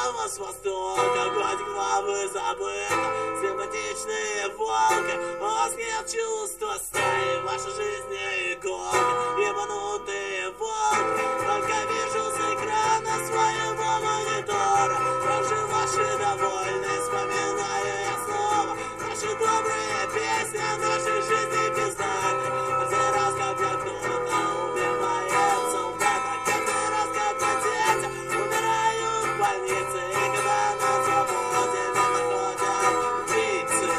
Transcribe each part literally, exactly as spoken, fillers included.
снова с востока, гладь главы забыта, симпатичные волки, у вас нет чувства стаи, ваша жизнь не иголка, ебанутые волки, только вижу с экрана своего монитора, также ваши довольны, вспоминаю я снова, наши добрые песни о нашей жизни пиздаты, каждый раз, когда кто-то убивает солдата, каждый раз, когда дети умирают в больнице, и когда на свободе находят убийцы.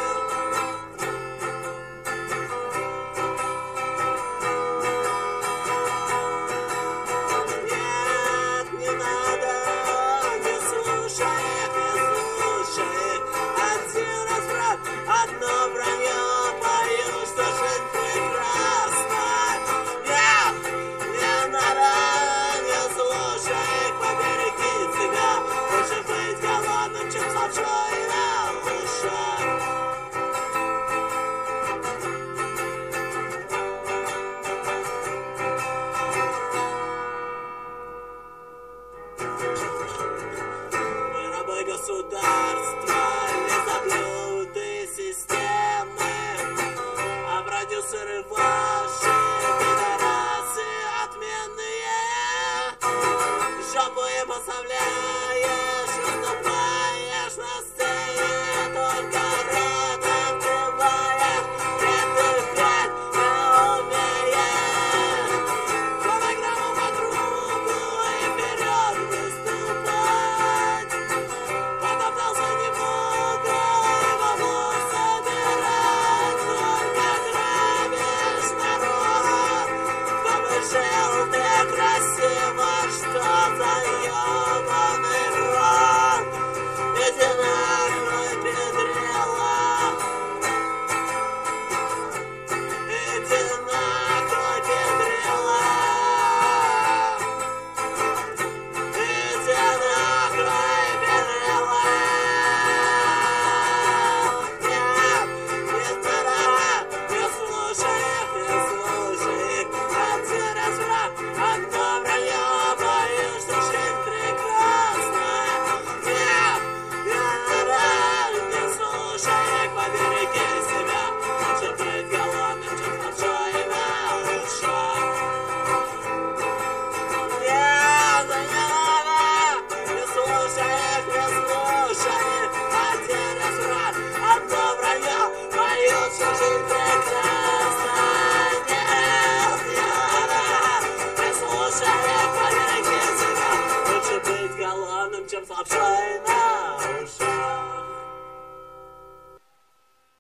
Нет, не надо, не слушай их, не слушай их. Один разврат, одно вранье, пою, что жизнь прекрасна. Нет, не надо, не слушай их, побереги себя. Лучше быть голодным, чем с лапшой на ушах. Мы рабы государства, лизоблюды системы, а продюсеры ваши пидорасы отменные. Жопу им поставляешь, выступаешь на сцене, только рот открываешь, и ты петь не умеешь. Фонограмму по кругу и вперед выступать. Потоптался немного и бабло собирать, только грабишь народ, чтобы жил ты красиво, что за ёбаный рот. Иди нахуй, педрила, иди нахуй, педрила, иди нахуй, педрила. Нет, не надо, не слушай их, не слушай их. Один разврат, одно вранье, боюсь, что жизнь прекрасна. Нет, не надо, не слушай их, побереги себя. Лучше быть голодным, чем с лапшой на ушах. Нет, не надо, не слушай их, не слушай их. Один разврат, одно вранье, боюсь, что жизнь прекрасна. Нет, не надо, не слушай их, побереги себя. Лучше быть голодным, чем с лапшой на ушах.